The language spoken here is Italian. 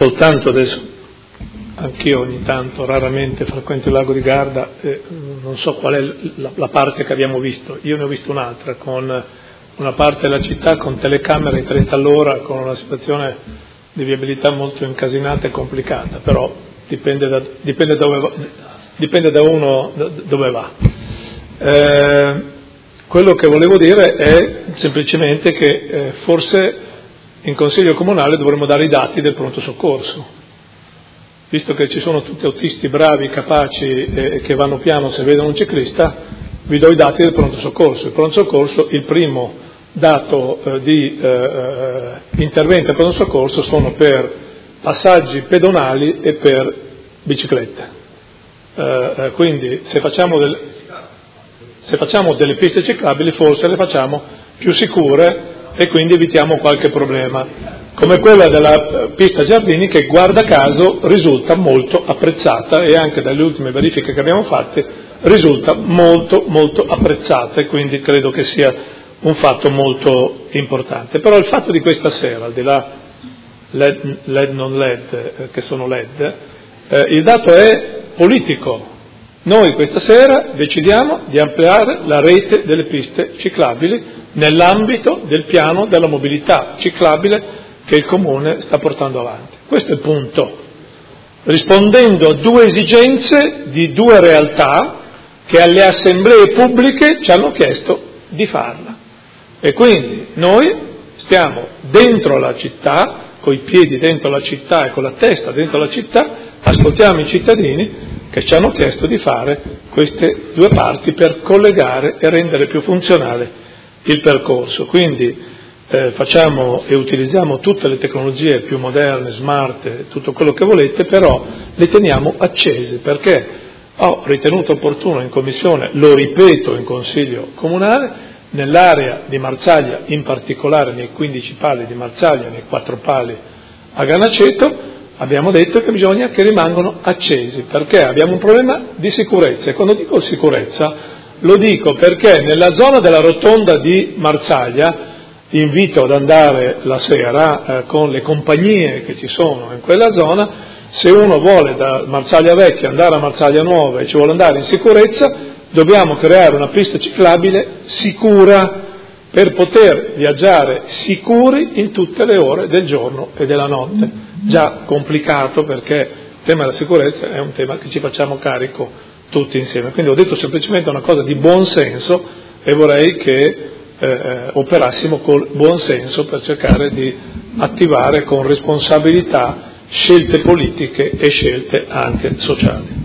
Soltanto adesso, anch'io ogni tanto, raramente frequento il lago di Garda, non so qual è la parte che abbiamo visto. Io ne ho visto un'altra, con una parte della città con telecamere in 30 all'ora, con una situazione di viabilità molto incasinata e complicata, però dipende da uno dove va. Quello che volevo dire è semplicemente che forse in Consiglio Comunale dovremmo dare i dati del pronto soccorso, visto che ci sono tutti autisti bravi, capaci che vanno piano se vedono un ciclista. Vi do i dati del pronto soccorso. Il pronto soccorso, il primo dato di intervento del pronto soccorso sono per passaggi pedonali e per biciclette. Quindi se facciamo delle piste ciclabili forse le facciamo più sicure e quindi evitiamo qualche problema, come quella della pista giardini, che guarda caso risulta molto apprezzata, e anche dalle ultime verifiche che abbiamo fatte risulta molto molto apprezzata, e quindi credo che sia un fatto molto importante. Però il fatto di questa sera, al di là LED non LED, che sono LED, il dato è politico. Noi questa sera decidiamo di ampliare la rete delle piste ciclabili nell'ambito del piano della mobilità ciclabile che il Comune sta portando avanti. Questo è il punto, rispondendo a due esigenze di due realtà che alle assemblee pubbliche ci hanno chiesto di farla. E quindi noi stiamo dentro la città, coi piedi dentro la città e con la testa dentro la città, ascoltiamo i cittadini che ci hanno chiesto di fare queste due parti per collegare e rendere più funzionale il percorso. Quindi facciamo e utilizziamo tutte le tecnologie più moderne, smart, tutto quello che volete, però le teniamo accese, perché ho ritenuto opportuno in Commissione, lo ripeto in Consiglio Comunale, nell'area di Marsaglia, in particolare nei 15 pali di Marsaglia, nei 4 pali a Ganaceto, abbiamo detto che bisogna che rimangano accesi, perché abbiamo un problema di sicurezza. E quando dico sicurezza lo dico perché nella zona della rotonda di Marsaglia, invito ad andare la sera con le compagnie che ci sono in quella zona, se uno vuole da Marsaglia Vecchia andare a Marsaglia Nuova e ci vuole andare in sicurezza, dobbiamo creare una pista ciclabile sicura per poter viaggiare sicuri in tutte le ore del giorno e della notte. Già complicato, perché il tema della sicurezza è un tema che ci facciamo carico tutti insieme. Quindi ho detto semplicemente una cosa di buon senso e vorrei che operassimo col buon senso per cercare di attivare con responsabilità scelte politiche e scelte anche sociali.